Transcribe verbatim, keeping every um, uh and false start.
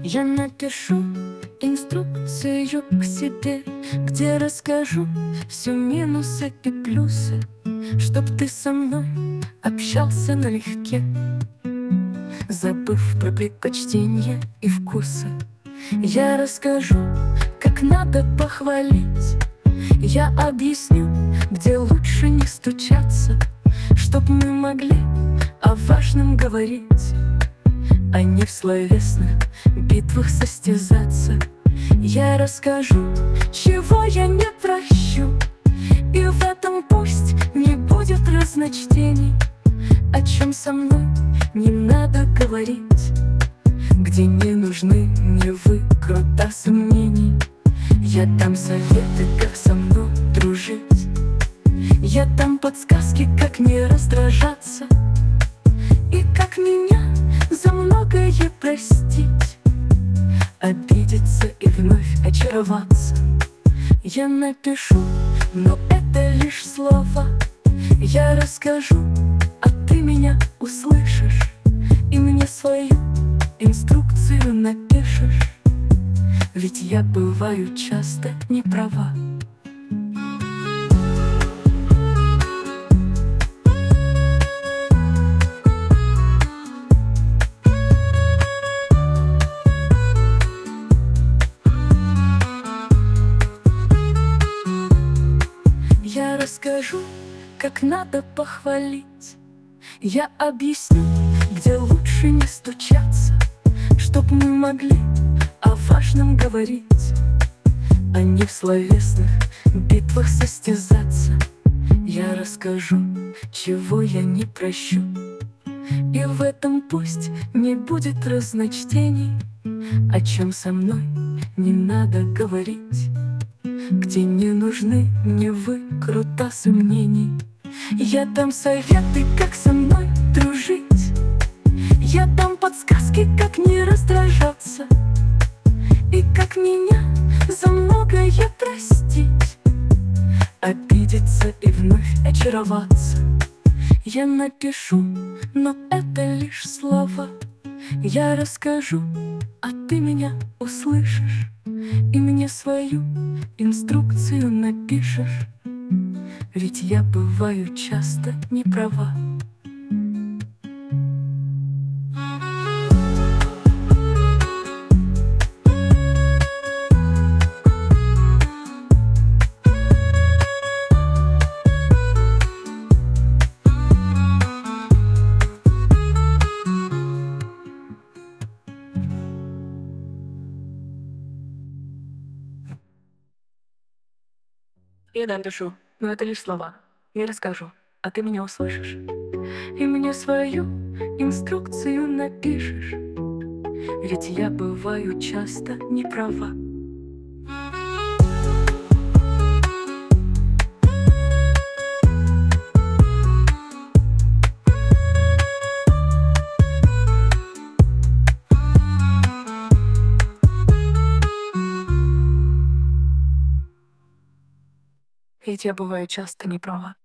Я напишу инструкцию к себе, где расскажу все минусы и плюсы, чтоб ты со мной общался налегке, забыв про предпочтения и вкусы. Я расскажу, как надо похвалить. Я объясню, где лучше не стучаться, чтоб мы могли о важном говорить, а не в словесных битвах состязаться. Я расскажу, чего я не прощу, и в этом пусть не будет разночтений, о чем со мной не надо говорить, где не нужны гневы, крутасы мнений. Я дам советы, как со мной дружить. Я дам подсказки, как не раздражаться, и как меня за многое простить, обидеться и вновь очароваться. Я напишу, но это лишь слова. Я расскажу, а ты меня услышишь, и мне свою инструкцию напишешь, ведь я бываю часто не права. Я расскажу, как надо похвалить. Я объясню, где лучше не стучаться, чтоб мы могли о важном говорить, а не в словесных битвах состязаться. Я расскажу, чего я не прощу, и в этом пусть не будет разночтений, о чем со мной не надо говорить, где не нужны гневы, крутасы мнений. Я дам советы, как со мной дружить. Я дам подсказки, как не раздражаться, и как меня за многое простить, обидеться и вновь очароваться. Я напишу, но это лишь слова. Я расскажу, а ты меня услышишь, и мне свою инструкцию напишешь, ведь я бываю часто не права. Я напишу, но это лишь слова. Я расскажу, а ты меня услышишь, и мне свою инструкцию напишешь, ведь я бываю часто не права. Ведь я бываю часто не права.